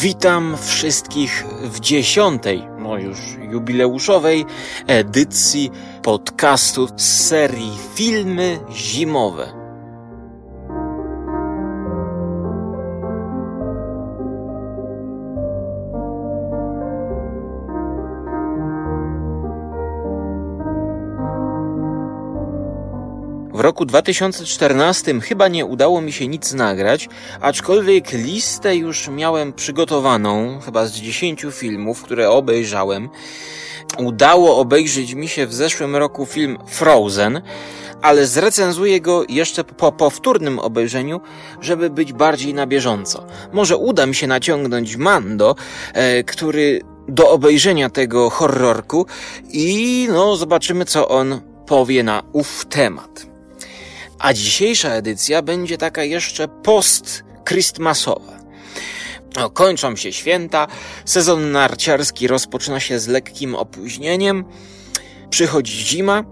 Witam wszystkich w 10., już jubileuszowej edycji podcastu z serii Filmy Zimowe. W roku 2014 chyba nie udało mi się nic nagrać, aczkolwiek listę już miałem przygotowaną, chyba z 10 filmów, które obejrzałem. Udało obejrzeć mi się w zeszłym roku film Frozen, ale zrecenzuję go jeszcze po powtórnym obejrzeniu, żeby być bardziej na bieżąco. Może uda mi się naciągnąć Mando, który do obejrzenia tego horrorku i zobaczymy, co on powie na ów temat. A dzisiejsza edycja będzie taka jeszcze post-christmasowa. Kończą się święta, sezon narciarski rozpoczyna się z lekkim opóźnieniem, przychodzi zima.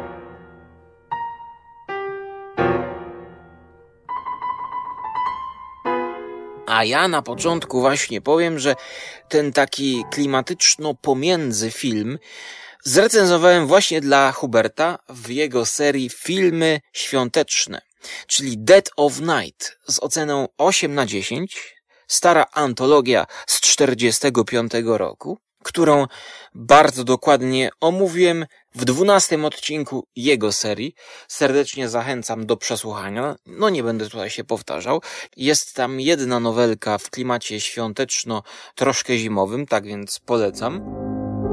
A ja na początku właśnie powiem, że ten taki klimatyczno-pomiędzy film zrecenzowałem właśnie dla Huberta w jego serii Filmy Świąteczne, czyli Dead of Night z oceną 8/10, stara antologia z 1945 roku, którą bardzo dokładnie omówiłem w 12 odcinku jego serii. Serdecznie zachęcam do przesłuchania. Nie będę tutaj się powtarzał. Jest tam jedna nowelka w klimacie świąteczno troszkę zimowym, tak więc polecam.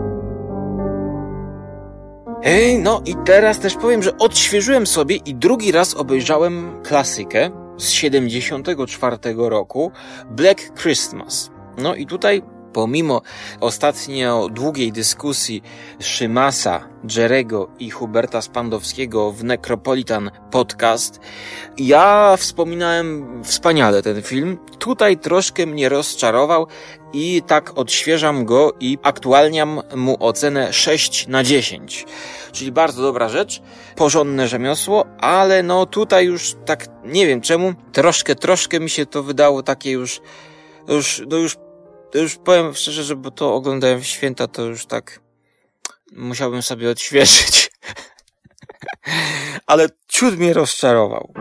I teraz też powiem, że odświeżyłem sobie i drugi raz obejrzałem klasykę z 1974 roku, Black Christmas. I tutaj pomimo ostatnio długiej dyskusji Szymasa, Jerego i Huberta Spandowskiego w Necropolitan Podcast, ja wspominałem wspaniale ten film. Tutaj troszkę mnie rozczarował i tak odświeżam go i aktualniam mu ocenę 6/10. Czyli bardzo dobra rzecz, porządne rzemiosło, ale tutaj już tak nie wiem czemu, troszkę mi się to wydało takie już powiem szczerze, że bo to oglądałem w święta, to już tak musiałbym sobie odświeżyć. Ale ciut mnie rozczarował.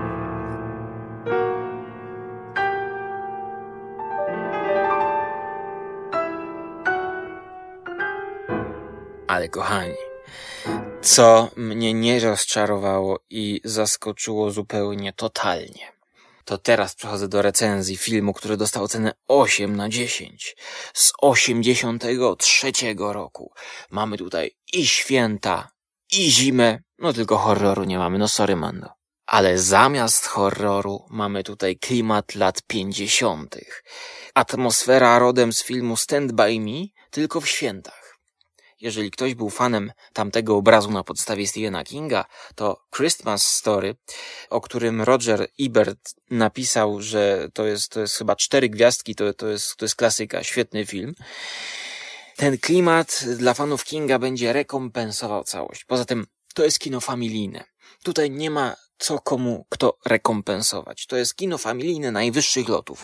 Ale kochani, co mnie nie rozczarowało i zaskoczyło zupełnie totalnie, to teraz przechodzę do recenzji filmu, który dostał ocenę 8/10 z 1983 roku. Mamy tutaj i święta, i zimę, tylko horroru nie mamy, sorry Mando. Ale zamiast horroru mamy tutaj klimat lat 50. Atmosfera rodem z filmu Stand By Me, tylko w świętach. Jeżeli ktoś był fanem tamtego obrazu na podstawie Stephena Kinga, to Christmas Story, o którym Roger Ebert napisał, że to jest chyba 4 gwiazdki, to jest klasyka, świetny film. Ten klimat dla fanów Kinga będzie rekompensował całość. Poza tym to jest kino familijne. Tutaj nie ma kto rekompensować. To jest kino familijne najwyższych lotów.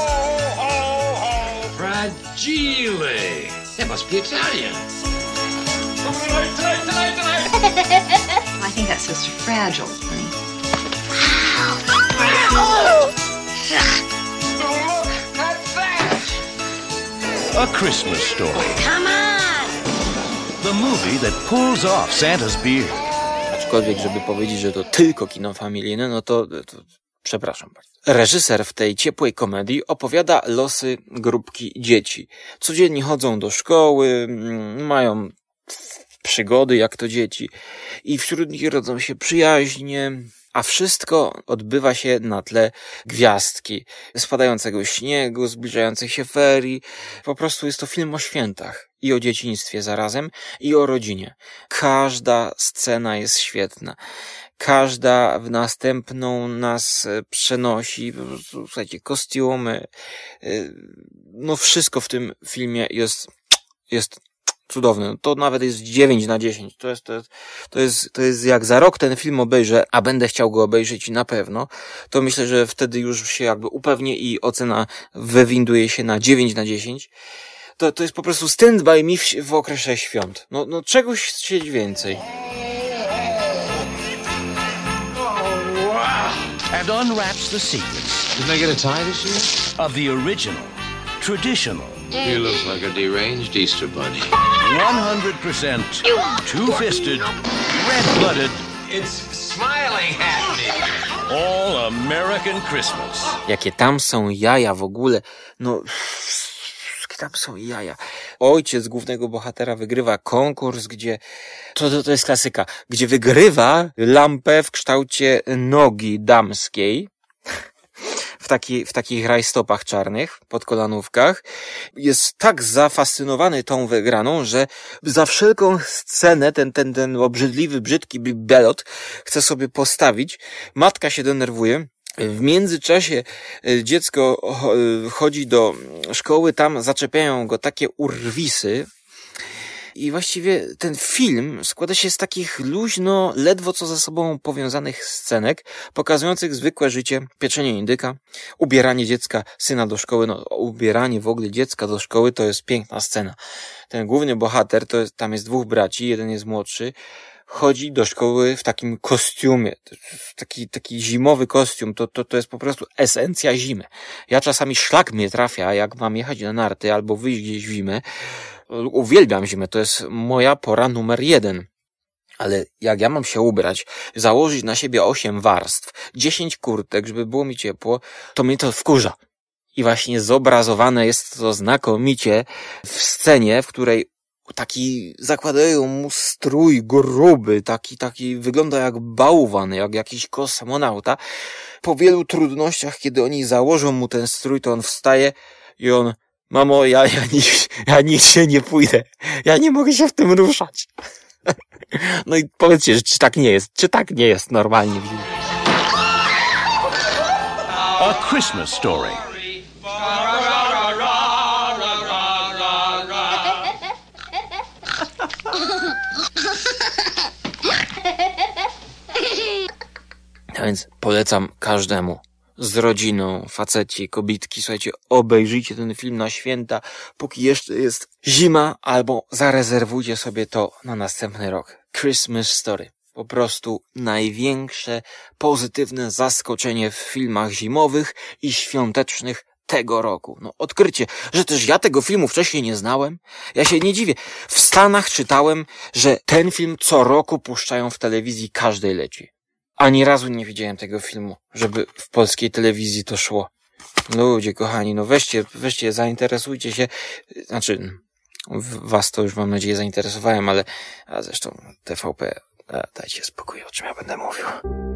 Fragile! That must be Italian. I think that's Mr. Fragile, honey. A Christmas Story. Come on! The movie that pulls off Santa's beard. Aczkolwiek, żeby powiedzieć, że to tylko kino familijne, to przepraszam bardzo. Reżyser w tej ciepłej komedii opowiada losy grupki dzieci. Codziennie chodzą do szkoły, mają przygody jak to dzieci i wśród nich rodzą się przyjaźnie, a wszystko odbywa się na tle gwiazdki, spadającego śniegu, zbliżających się ferii. Po prostu jest to film o świętach i o dzieciństwie zarazem i o rodzinie. Każda scena jest świetna. Każda w następną nas przenosi. Słuchajcie, kostiumy. Wszystko w tym filmie jest cudowny. No, to nawet jest 9/10. To jest jak za rok ten film obejrzę, a będę chciał go obejrzeć na pewno, to myślę, że wtedy już się jakby upewnię i ocena wywinduje się na 9/10. To jest po prostu Stand By Me w okresie świąt. No czegoś chcieć więcej. And unwraps the secrets Didn't I get a tie this year? of the original, traditional, He looks like a deranged Easter bunny. 100% two-fisted, red-blooded, It's smiling at me. all-American Christmas. Jakie tam są jaja w ogóle. No, jakie tam są jaja. Ojciec głównego bohatera wygrywa konkurs, gdzie to jest klasyka, gdzie wygrywa lampę w kształcie nogi damskiej. W takich rajstopach czarnych, pod kolanówkach. Jest tak zafascynowany tą wygraną, że za wszelką scenę ten obrzydliwy, brzydki belot chce sobie postawić. Matka się denerwuje. W międzyczasie dziecko chodzi do szkoły, tam zaczepiają go takie urwisy. I właściwie ten film składa się z takich luźno, ledwo co ze sobą powiązanych scenek, pokazujących zwykłe życie, pieczenie indyka, ubieranie dziecka, syna do szkoły. No, ubieranie w ogóle dziecka do szkoły to jest piękna scena. Ten główny bohater, tam jest 2 braci, jeden jest młodszy, chodzi do szkoły w takim kostiumie, taki zimowy kostium, to jest po prostu esencja zimy. Ja czasami szlak mnie trafia, jak mam jechać na narty albo wyjść gdzieś w zimę. Uwielbiam zimę, to jest moja pora numer 1. Ale jak ja mam się ubrać, założyć na siebie 8 warstw, 10 kurtek, żeby było mi ciepło, to mnie to wkurza. I właśnie zobrazowane jest to znakomicie w scenie, w której taki zakładają mu strój gruby, taki wygląda jak bałwan, jak jakiś kosmonauta. Po wielu trudnościach, kiedy oni założą mu ten strój, to on wstaje i on: mamo, ja nigdzie nie pójdę. Ja nie mogę się w tym ruszać. No i powiedzcie, czy tak nie jest? Czy tak nie jest normalnie? A Christmas Story. A więc polecam każdemu. Z rodziną, faceci, kobitki, słuchajcie, obejrzyjcie ten film na święta, póki jeszcze jest zima, albo zarezerwujcie sobie to na następny rok. Christmas Story. Po prostu największe pozytywne zaskoczenie w filmach zimowych i świątecznych tego roku. No, odkrycie, że też ja tego filmu wcześniej nie znałem. Ja się nie dziwię. W Stanach czytałem, że ten film co roku puszczają w telewizji, każdej leci. Ani razu nie widziałem tego filmu, żeby w polskiej telewizji to szło. Ludzie kochani, no weźcie, zainteresujcie się. Znaczy, was to już mam nadzieję zainteresowałem, a zresztą TVP, dajcie spokój, o czym ja będę mówił.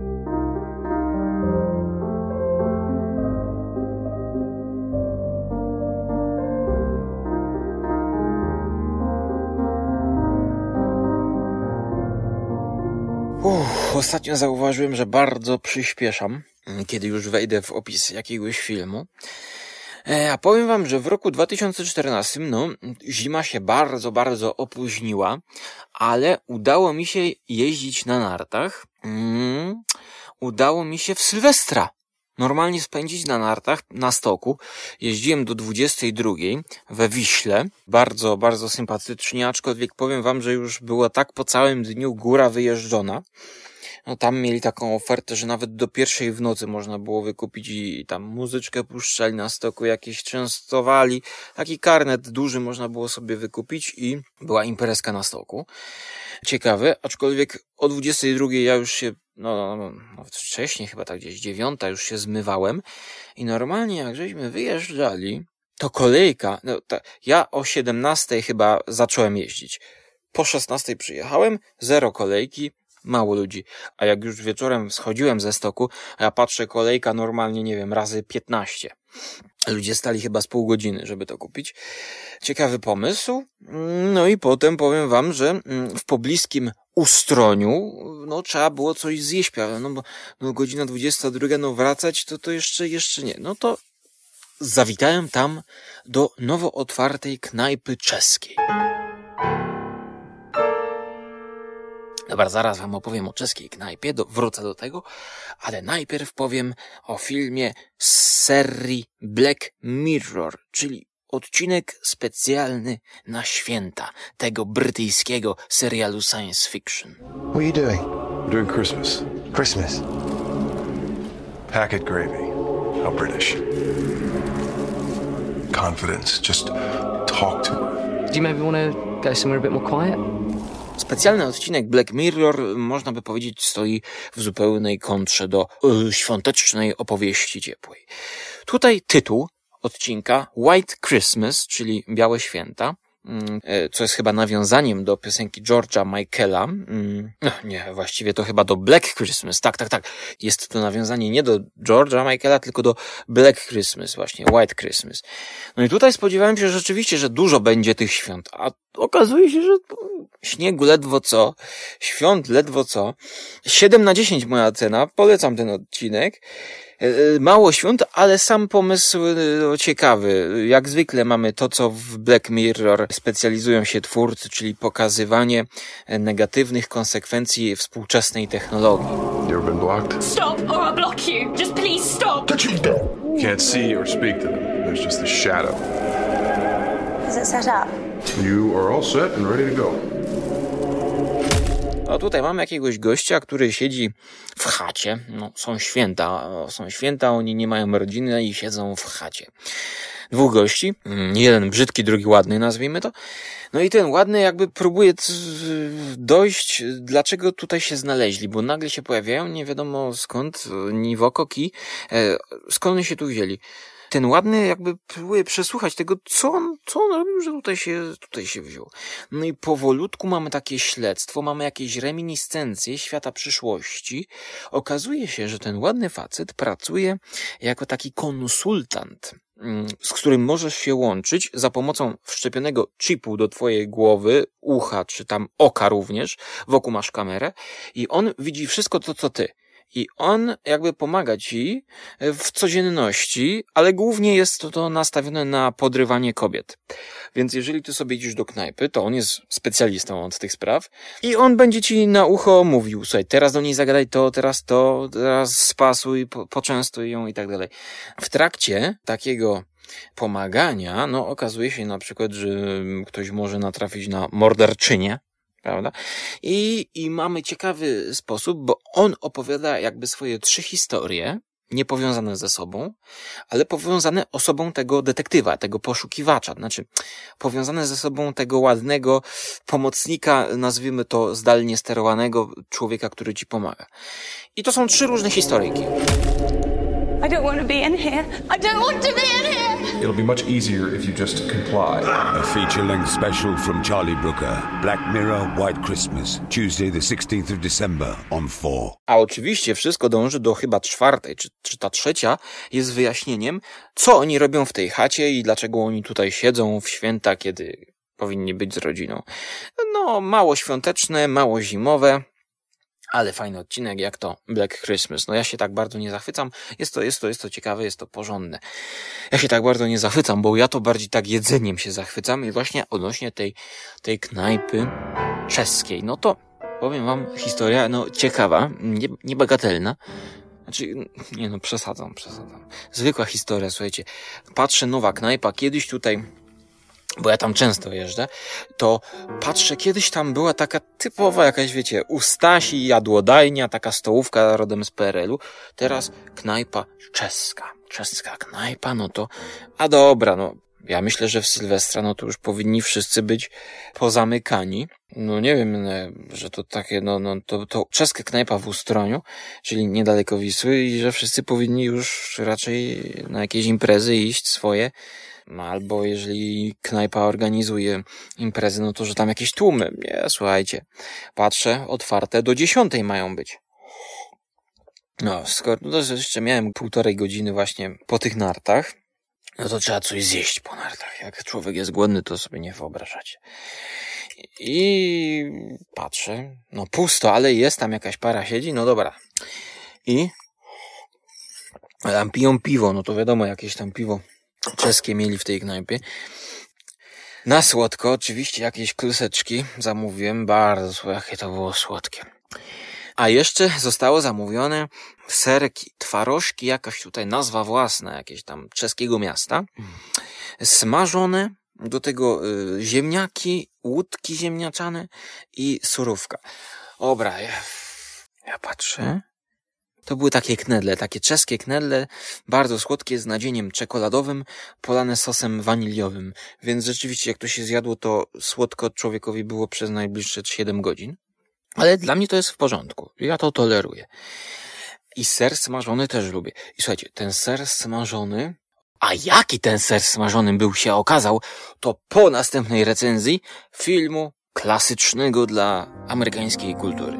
Ostatnio zauważyłem, że bardzo przyspieszam, kiedy już wejdę w opis jakiegoś filmu. A powiem wam, że w roku 2014, zima się bardzo, bardzo opóźniła, ale udało mi się jeździć na nartach. Udało mi się w Sylwestra normalnie spędzić na nartach na stoku. Jeździłem do 22 we Wiśle. Bardzo, bardzo sympatycznie, aczkolwiek powiem wam, że już była tak po całym dniu góra wyjeżdżona. No tam mieli taką ofertę, że nawet do 1 w nocy można było wykupić i tam muzyczkę puszczali na stoku, jakieś częstowali. Taki karnet duży można było sobie wykupić i była imprezka na stoku. Ciekawe, aczkolwiek o 22 ja już się, wcześniej chyba tak gdzieś 9 już się zmywałem i normalnie jak żeśmy wyjeżdżali, to kolejka, ja o 17 chyba zacząłem jeździć. Po 16 przyjechałem, 0 kolejki, mało ludzi. A jak już wieczorem schodziłem ze stoku, a ja patrzę, kolejka normalnie, nie wiem, razy 15. Ludzie stali chyba z pół godziny, żeby to kupić. Ciekawy pomysł. No i potem powiem wam, że w pobliskim Ustroniu, trzeba było coś zjeść, bo godzina 22, wracać, to jeszcze nie. No to zawitałem tam do nowo otwartej knajpy czeskiej. Dobra, zaraz wam opowiem o czeskiej knajpie, wrócę do tego, ale najpierw powiem o filmie z serii Black Mirror, czyli odcinek specjalny na święta tego brytyjskiego serialu science fiction. What are you doing? We're doing Christmas. Christmas. Packet gravy. How British. Confidence. Just talk to her. Do you maybe want to go somewhere a bit more quiet? Specjalny odcinek Black Mirror, można by powiedzieć, stoi w zupełnej kontrze do świątecznej opowieści ciepłej. Tutaj tytuł odcinka White Christmas, czyli Białe Święta, co jest chyba nawiązaniem do piosenki George'a Michaela. No nie, właściwie to chyba do Black Christmas. Tak. Jest to nawiązanie nie do George'a Michaela, tylko do Black Christmas, właśnie White Christmas. No i tutaj spodziewałem się rzeczywiście, że dużo będzie tych świąt, a okazuje się, że śniegu ledwo co, świąt ledwo co. 7/10 moja cena, polecam ten odcinek. Mało świąt, ale sam pomysł ciekawy. Jak zwykle mamy to, co w Black Mirror specjalizują się twórcy, czyli pokazywanie negatywnych konsekwencji współczesnej technologii. You ever been blocked? Stop or I'll block you. Just please stop. Can't see or speak to them. There's just a shadow. Is it set up? You are all set and ready to go. O, tutaj mamy jakiegoś gościa, który siedzi w chacie. No, są święta, oni nie mają rodziny i siedzą w chacie. Dwóch gości, jeden brzydki, drugi ładny, nazwijmy to. No i ten ładny jakby próbuje dojść, dlaczego tutaj się znaleźli, bo nagle się pojawiają, nie wiadomo skąd, ni w oko ki, skąd oni się tu wzięli. Ten ładny jakby próbuje przesłuchać tego, co on robił, że tutaj się wziął. No i powolutku mamy takie śledztwo, mamy jakieś reminiscencje świata przyszłości. Okazuje się, że ten ładny facet pracuje jako taki konsultant, z którym możesz się łączyć za pomocą wszczepionego chipu do twojej głowy, ucha, czy tam oka również. Wokół masz kamerę i on widzi wszystko to, co ty. I on jakby pomaga ci w codzienności, ale głównie jest to nastawione na podrywanie kobiet. Więc jeżeli ty sobie idziesz do knajpy, to on jest specjalistą od tych spraw i on będzie ci na ucho mówił, słuchaj, teraz do niej zagadaj to, teraz spasuj, poczęstuj ją i tak dalej. W trakcie takiego pomagania, no okazuje się na przykład, że ktoś może natrafić na morderczynię, prawda? I mamy ciekawy sposób, bo on opowiada jakby swoje 3 historie, niepowiązane ze sobą, ale powiązane osobą tego detektywa, tego poszukiwacza, znaczy powiązane ze sobą tego ładnego pomocnika, nazwijmy to zdalnie sterowanego człowieka, który ci pomaga. I to są 3 różne historyjki. I don't want to be in here. I don't want to be in here. It'll be much easier if you just comply. A feature-length special from Charlie Brooker. Black Mirror, White Christmas. Tuesday the 16th of December on 4. A oczywiście wszystko dąży do chyba 4, czy ta 3 jest wyjaśnieniem, co oni robią w tej chacie i dlaczego oni tutaj siedzą w święta, kiedy powinni być z rodziną. No, mało świąteczne, mało zimowe. Ale fajny odcinek, jak to Black Christmas. No ja się tak bardzo nie zachwycam. Jest to ciekawe, jest to porządne. Ja się tak bardzo nie zachwycam, bo ja to bardziej tak jedzeniem się zachwycam i właśnie odnośnie tej knajpy czeskiej. No to powiem wam historia, no ciekawa, niebagatelna. Znaczy, nie no, przesadzam. Zwykła historia, słuchajcie. Patrzę, nowa knajpa, kiedyś tutaj, bo ja tam często jeżdżę, to patrzę, kiedyś tam była taka typowa jakaś, wiecie, u Stasi jadłodajnia, taka stołówka rodem z PRL-u, teraz knajpa czeska knajpa, no to, a dobra, no, ja myślę, że w Sylwestra, no to już powinni wszyscy być pozamykani, no nie wiem, że to takie, to czeska knajpa w Ustroniu, czyli niedaleko Wisły i że wszyscy powinni już raczej na jakieś imprezy iść swoje. No albo jeżeli knajpa organizuje imprezy, no to że tam jakieś tłumy. Nie, słuchajcie, patrzę, otwarte do 10 mają być. No, skoro no to jeszcze miałem 1,5 godziny właśnie po tych nartach, no to trzeba coś zjeść po nartach. Jak człowiek jest głodny, to sobie nie wyobrażacie. I patrzę, no pusto, ale jest tam jakaś para siedzi, no dobra. I tam piją piwo, no to wiadomo, jakieś tam piwo czeskie mieli w tej knajpie. Na słodko oczywiście jakieś kluseczki zamówiłem, bardzo jakie to było słodkie. A jeszcze zostało zamówione serki, twarożki, jakaś tutaj nazwa własna, jakieś tam czeskiego miasta, smażone, do tego ziemniaki, łódki ziemniaczane i surówka. Dobra, ja patrzę. To były takie knedle, takie czeskie knedle, bardzo słodkie, z nadzieniem czekoladowym, polane sosem waniliowym. Więc rzeczywiście, jak to się zjadło, to słodko człowiekowi było przez najbliższe 7 godzin. Ale dla mnie to jest w porządku. Ja to toleruję. I ser smażony też lubię. I słuchajcie, ten ser smażony... A jaki ten ser smażony był się okazał, to po następnej recenzji filmu klasycznego dla amerykańskiej kultury.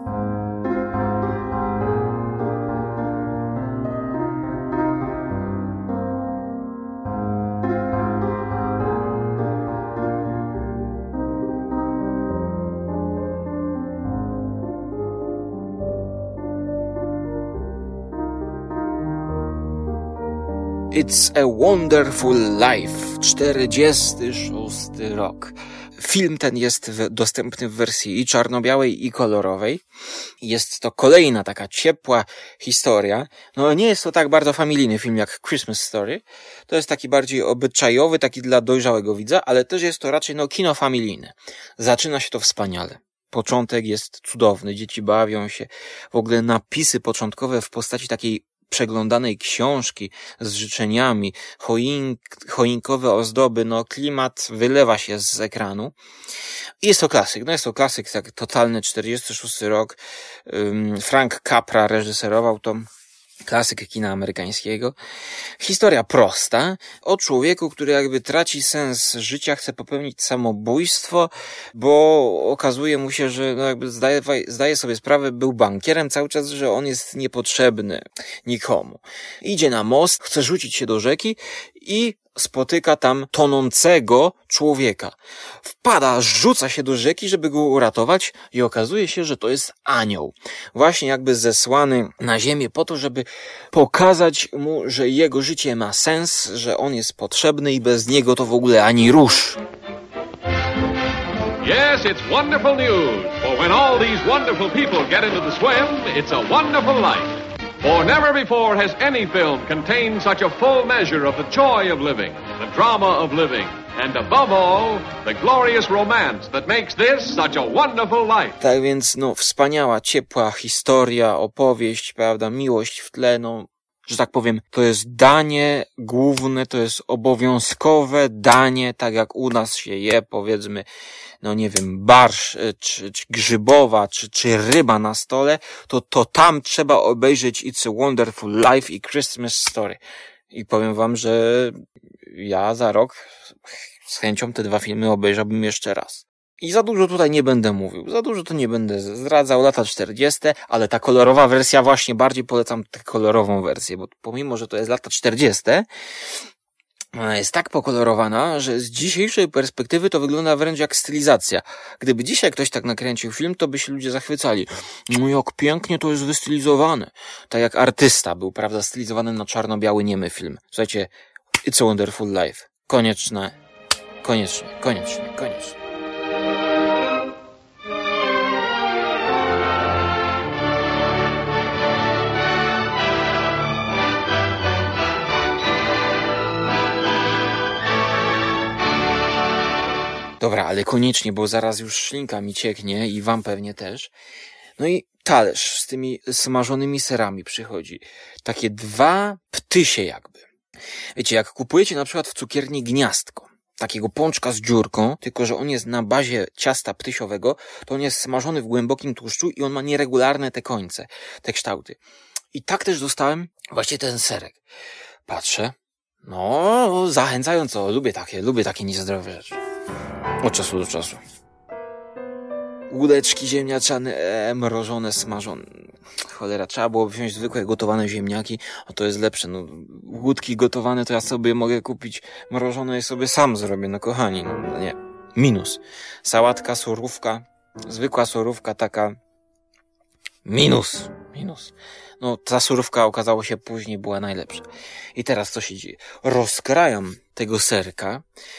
It's a Wonderful Life, 46 rok. Film ten jest dostępny w wersji i czarno-białej, i kolorowej. Jest to kolejna taka ciepła historia. No nie jest to tak bardzo familijny film jak Christmas Story. To jest taki bardziej obyczajowy, taki dla dojrzałego widza, ale też jest to raczej kino familijne. Zaczyna się to wspaniale. Początek jest cudowny, dzieci bawią się. W ogóle napisy początkowe w postaci takiej przeglądanej książki z życzeniami, choinkowe ozdoby, klimat wylewa się z ekranu. I jest to klasyk, jest to klasyk, tak totalny, 46 rok. Frank Capra reżyserował to. Klasyk kina amerykańskiego. Historia prosta o człowieku, który jakby traci sens życia, chce popełnić samobójstwo, bo okazuje mu się, że jakby zdaje sobie sprawę, był bankierem cały czas, że on jest niepotrzebny nikomu. Idzie na most, chce rzucić się do rzeki i spotyka tam tonącego człowieka. Wpada, rzuca się do rzeki, żeby go uratować i okazuje się, że to jest anioł. Właśnie jakby zesłany na ziemię po to, żeby pokazać mu, że jego życie ma sens, że on jest potrzebny i bez niego to w ogóle ani rusz. Yes, it's wonderful news, for when all these wonderful people get into the swim, it's a wonderful life. For never before has any film contained such a full measure of the joy of living, the drama of living, and above all, the glorious romance that makes this such a wonderful life. Tak więc, wspaniała, ciepła historia, opowieść, prawda, miłość w tle, że tak powiem, to jest danie główne, to jest obowiązkowe danie, tak jak u nas się je, powiedzmy, nie wiem, barszcz, czy grzybowa, czy ryba na stole, to tam trzeba obejrzeć It's a Wonderful Life i Christmas Story. I powiem wam, że ja za rok z chęcią te 2 filmy obejrzałbym jeszcze raz. I za dużo tutaj nie będę mówił, za dużo to nie będę zdradzał, lata 40, ale ta kolorowa wersja, właśnie bardziej polecam tę kolorową wersję, bo pomimo, że to jest lata 40, ona jest tak pokolorowana, że z dzisiejszej perspektywy to wygląda wręcz jak stylizacja. Gdyby dzisiaj ktoś tak nakręcił film, to by się ludzie zachwycali. Jak pięknie to jest wystylizowane. Tak jak Artysta był, prawda, stylizowany na czarno-biały niemy film. Słuchajcie, It's a Wonderful Life. Koniecznie. Dobra, ale koniecznie, bo zaraz już szlinka mi cieknie i wam pewnie też. I talerz z tymi smażonymi serami przychodzi. Takie 2 ptysie jakby. Wiecie, jak kupujecie na przykład w cukierni Gniazdko, takiego pączka z dziurką, tylko że on jest na bazie ciasta ptysiowego, to on jest smażony w głębokim tłuszczu i on ma nieregularne te końce, te kształty. I tak też dostałem właśnie ten serek. Patrzę, zachęcająco, lubię takie niezdrowe rzeczy. Od czasu do czasu. Łódeczki ziemniaczane, mrożone, smażone. Cholera, trzeba było wziąć zwykłe gotowane ziemniaki, a to jest lepsze. Łódki gotowane to ja sobie mogę kupić, mrożone i sobie sam zrobię, kochani, nie. Minus. Sałatka, surówka, zwykła surówka taka. Minus. Ta surówka okazało się później była najlepsza. I teraz co się dzieje? Rozkrajam tego serka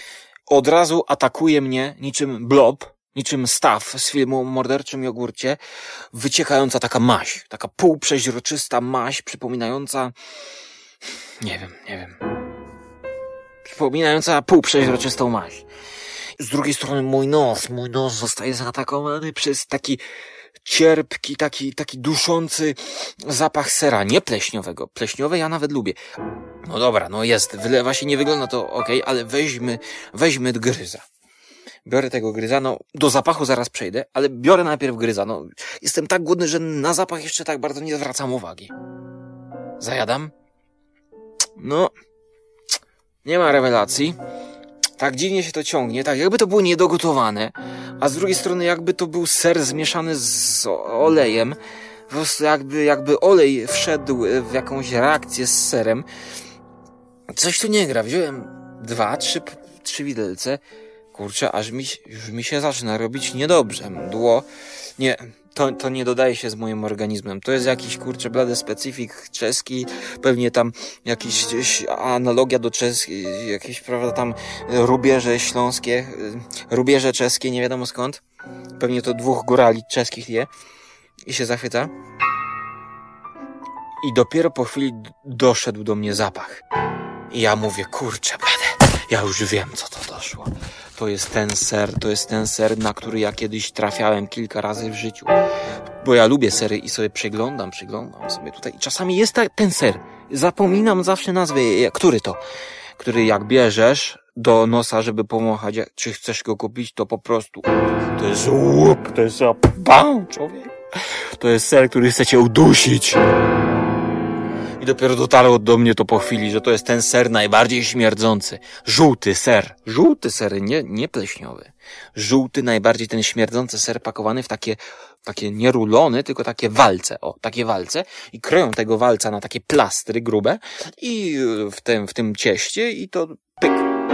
od razu atakuje mnie niczym blob, niczym Staw z filmu o morderczym jogurcie, wyciekająca taka maź, taka półprzeźroczysta maź, przypominająca, nie wiem, przypominająca półprzeźroczystą maź. Z drugiej strony mój nos zostaje zaatakowany przez taki cierpki, taki duszący zapach sera, nie pleśniowego. Pleśniowe ja nawet lubię. No dobra, no jest, wylewa się, nie wygląda to okej, ale weźmy gryza. Biorę tego gryza, no do zapachu zaraz przejdę, ale biorę najpierw gryza, no jestem tak głodny, że na zapach jeszcze tak bardzo nie zwracam uwagi. Zajadam? No, nie ma rewelacji. Tak dziwnie się to ciągnie, tak jakby to było niedogotowane, a z drugiej strony jakby to był ser zmieszany z olejem. Po prostu jakby olej wszedł w jakąś reakcję z serem. Coś tu nie gra. Wziąłem 2-3 widelce. Kurczę, aż już mi się zaczyna robić niedobrze. Mdło. Nie, to nie dodaje się z moim organizmem. To jest jakiś, kurczę, blady specyfik czeski. Pewnie tam jakiś analogia do czeskiej, jakieś, prawda, tam rubieże śląskie, rubieże czeskie, nie wiadomo skąd. Pewnie to 2 górali czeskich je. I się zachwyca. I dopiero po chwili doszedł do mnie zapach. I ja mówię, kurczę, blade, ja już wiem, co to doszło. To jest ten ser, na który ja kiedyś trafiałem kilka razy w życiu. Bo ja lubię sery i sobie przeglądam sobie tutaj. I czasami jest ten ser. Zapominam zawsze nazwy, który jak bierzesz do nosa, żeby pomachać, czy chcesz go kupić, to po prostu to jest łup, to jest bam, człowiek. To jest ser, który chce cię udusić. I dopiero dotarło do mnie to po chwili, że to jest ten ser najbardziej śmierdzący. Żółty ser, nie pleśniowy. Żółty, najbardziej ten śmierdzący ser pakowany w takie nie rulony, tylko takie walce. O, takie walce. I kroją tego walca na takie plastry grube i w tym cieście i to pyk.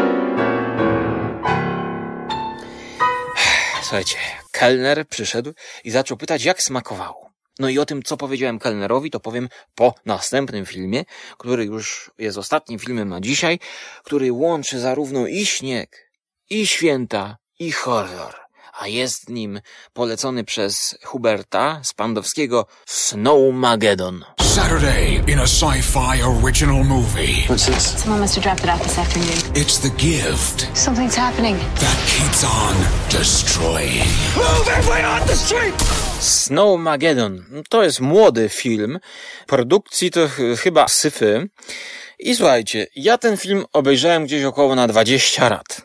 Słuchajcie, kelner przyszedł i zaczął pytać, jak smakowało. No i o tym, co powiedziałem kelnerowi, to powiem po następnym filmie, który już jest ostatnim filmem na dzisiaj, który łączy zarówno i śnieg, i święta, i horror. A jest nim polecony przez Huberta Spandowskiego Snowmageddon. Saturday in a sci-fi original movie. What's this? Someone must have dropped it off this afternoon. It's the gift Something's happening. that keeps on destroying. Move everyone on the street! Snowmageddon. To jest młody film. Produkcji to chyba sci-fi. I słuchajcie, ja ten film obejrzałem gdzieś około na 20 lat.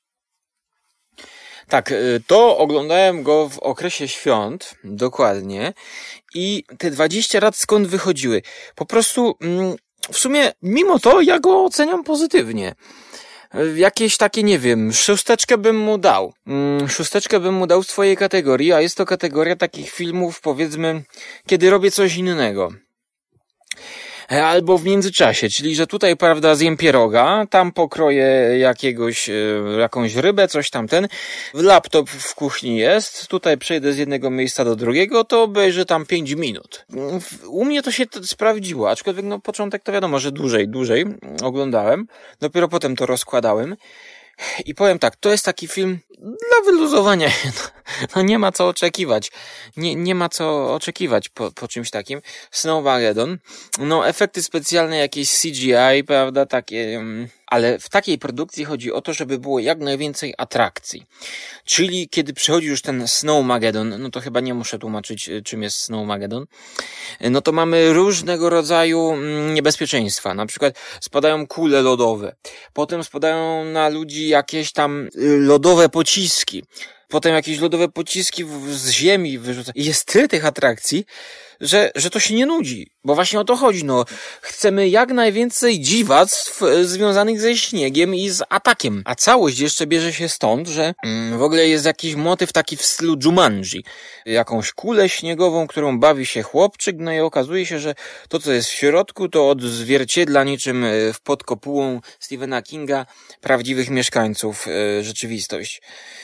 Tak, to oglądałem go w okresie świąt, dokładnie. I te 20 lat skąd wychodziły? Po prostu, w sumie, mimo to ja go oceniam pozytywnie. Jakieś takie, nie wiem, 6 bym mu dał. 6 bym mu dał w swojej kategorii, a jest to kategoria takich filmów, powiedzmy, kiedy robię coś innego. Albo w międzyczasie, czyli że tutaj, prawda, zjem pieroga, tam pokroję jakąś rybę, coś tamten, laptop w kuchni jest, tutaj przejdę z jednego miejsca do drugiego, to obejrzę tam 5 minut. U mnie to się sprawdziło, aczkolwiek no początek to wiadomo, że dłużej oglądałem, dopiero potem to rozkładałem. I powiem tak, to jest taki film dla wyluzowania. No nie ma co oczekiwać. Nie ma co oczekiwać po czymś takim. Snowmageddon. No efekty specjalne, jakieś CGI, prawda, takie. Ale w takiej produkcji chodzi o to, żeby było jak najwięcej atrakcji. Czyli kiedy przychodzi już ten Snowmageddon, no to chyba nie muszę tłumaczyć, czym jest Snowmageddon, no to mamy różnego rodzaju niebezpieczeństwa. Na przykład spadają kule lodowe. Potem spadają na ludzi jakieś tam lodowe pociski. Potem jakieś lodowe pociski z ziemi wyrzuca. I jest tyle tych atrakcji, że to się nie nudzi. Bo właśnie o to chodzi, no. Chcemy jak najwięcej dziwactw związanych ze śniegiem i z atakiem. A całość jeszcze bierze się stąd, że w ogóle jest jakiś motyw taki w stylu Jumanji. Jakąś kulę śniegową, którą bawi się chłopczyk, no i okazuje się, że to, co jest w środku, to odzwierciedla niczym w pod kopułą Stephena Kinga prawdziwych mieszkańców rzeczywistość.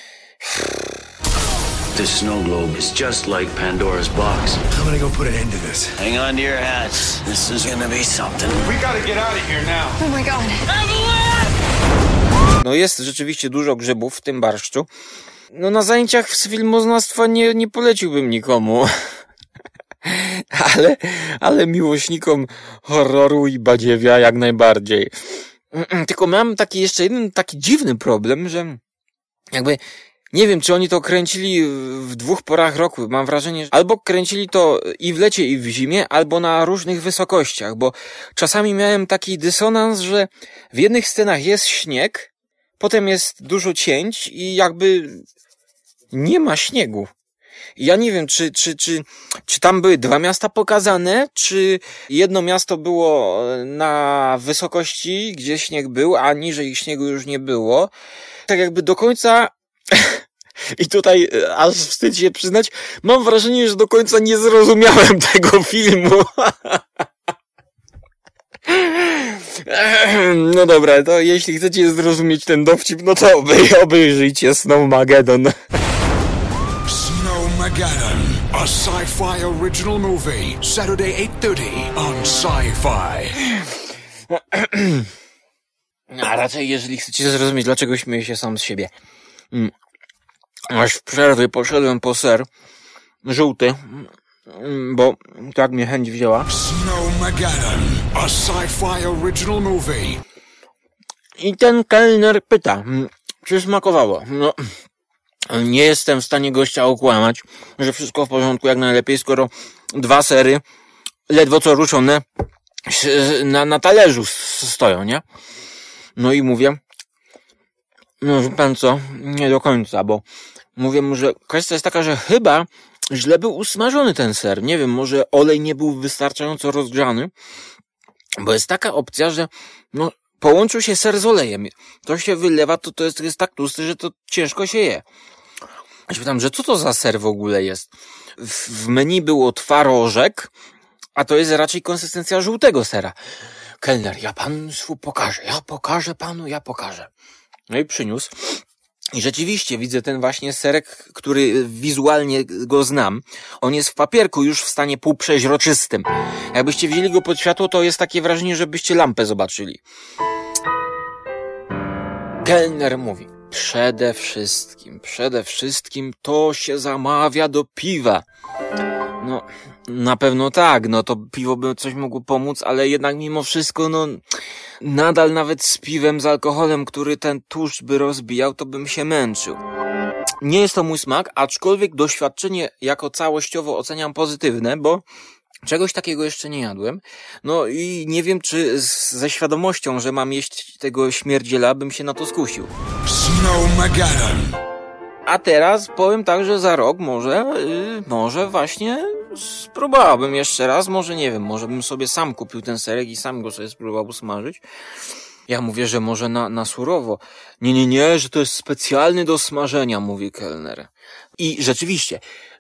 This snow globe is just like Pandora's box. I'm gonna go put an end to this. Hang on to your hats. This is gonna be something. We gotta get out of here now. Oh my God. No jest rzeczywiście dużo grzybów w tym barszczu. No na zajęciach z filmoznawstwa nie poleciłbym nikomu. ale miłośnikom horroru i badziewia jak najbardziej. Tylko mam jeszcze jeden taki dziwny problem, że jakby nie wiem, czy oni to kręcili w 2 porach roku. Mam wrażenie, że albo kręcili to i w lecie, i w zimie, albo na różnych wysokościach, bo czasami miałem taki dysonans, że w jednych scenach jest śnieg, potem jest dużo cięć i jakby nie ma śniegu. Ja nie wiem, czy tam były 2 miasta pokazane, czy jedno miasto było na wysokości, gdzie śnieg był, a niżej śniegu już nie było. Tak jakby do końca, i tutaj aż wstyd się przyznać, mam wrażenie, że do końca nie zrozumiałem tego filmu. No dobra, to jeśli chcecie zrozumieć ten dowcip, no to obejrzyjcie Snowmageddon. Snowmageddon, a sci-fi original movie. Saturday 8:30 on Sci-Fi. A raczej, jeżeli chcecie zrozumieć, dlaczego śmieję się sam z siebie. Aż w przerwie poszedłem po ser żółty, bo tak mnie chęć wzięła. Snowmageddon, a sci-fi original movie. I ten kelner pyta, czy smakowało. No, nie jestem w stanie gościa okłamać, że wszystko w porządku jak najlepiej, skoro 2 sery ledwo co ruszone na talerzu stoją, nie? No i mówię, no wie pan co, nie do końca, bo mówię mu, że kwestia jest taka, że chyba źle był usmażony ten ser. Nie wiem, może olej nie był wystarczająco rozgrzany, bo jest taka opcja, że no połączył się ser z olejem. To się wylewa, to jest tak tłusty, że to ciężko się je. Ja się pytam, że co to za ser w ogóle jest? W menu było twarożek, a to jest raczej konsystencja żółtego sera. Kelner, ja państwu pokażę, ja pokażę. No i przyniósł. I rzeczywiście widzę ten właśnie serek, który wizualnie go znam. On jest w papierku już w stanie półprzeźroczystym. Jakbyście wzięli go pod światło, to jest takie wrażenie, żebyście lampę zobaczyli. Kelner mówi, przede wszystkim to się zamawia do piwa. No, na pewno tak, no to piwo by coś mogło pomóc, ale jednak mimo wszystko, no, nadal nawet z piwem, z alkoholem, który ten tłuszcz by rozbijał, to bym się męczył. Nie jest to mój smak, aczkolwiek doświadczenie jako całościowo oceniam pozytywne, bo czegoś takiego jeszcze nie jadłem. No i nie wiem, czy ze świadomością, że mam jeść tego śmierdziela, bym się na to skusił. Snowmageddon. A teraz powiem tak, że za rok może właśnie spróbowałbym jeszcze raz, może nie wiem, może bym sobie sam kupił ten serek i sam go sobie spróbował smażyć. Ja mówię, że może na surowo. Nie, że to jest specjalny do smażenia, mówi kelner. I rzeczywiście,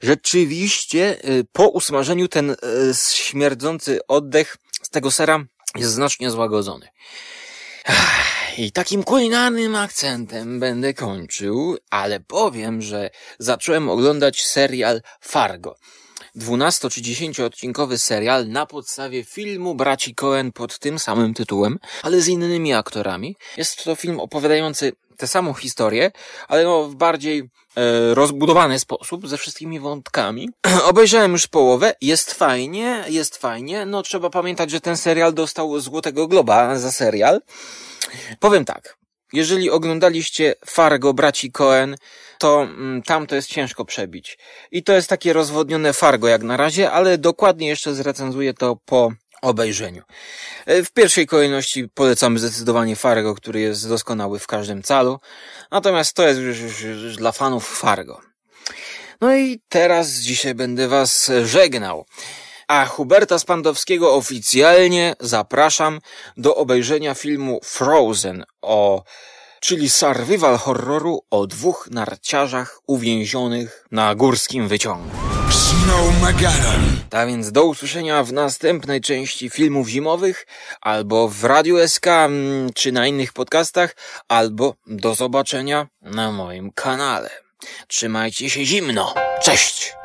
po usmażeniu ten śmierdzący oddech z tego sera jest znacznie złagodzony. I takim kulinarnym akcentem będę kończył, ale powiem, że zacząłem oglądać serial Fargo. 12 czy 10-odcinkowy serial na podstawie filmu braci Coen pod tym samym tytułem, ale z innymi aktorami. Jest to film opowiadający tę samą historię, ale no w bardziej rozbudowany sposób, ze wszystkimi wątkami. Obejrzałem już połowę, jest fajnie, no trzeba pamiętać, że ten serial dostał Złotego Globa za serial. Powiem tak, jeżeli oglądaliście Fargo braci Coen, to tam to jest ciężko przebić. I to jest takie rozwodnione Fargo jak na razie, ale dokładnie jeszcze zrecenzuję to po obejrzeniu. W pierwszej kolejności polecamy zdecydowanie Fargo, który jest doskonały w każdym calu. Natomiast to jest już dla fanów Fargo. No i teraz dzisiaj będę was żegnał. A Huberta Spandowskiego oficjalnie zapraszam do obejrzenia filmu Frozen, czyli survival horroru o 2 narciarzach uwięzionych na górskim wyciągu. Snowmageddon. Tak więc do usłyszenia w następnej części filmów zimowych, albo w Radiu SK, czy na innych podcastach, albo do zobaczenia na moim kanale. Trzymajcie się zimno. Cześć!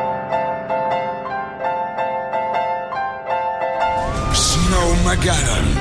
Snowmageddon.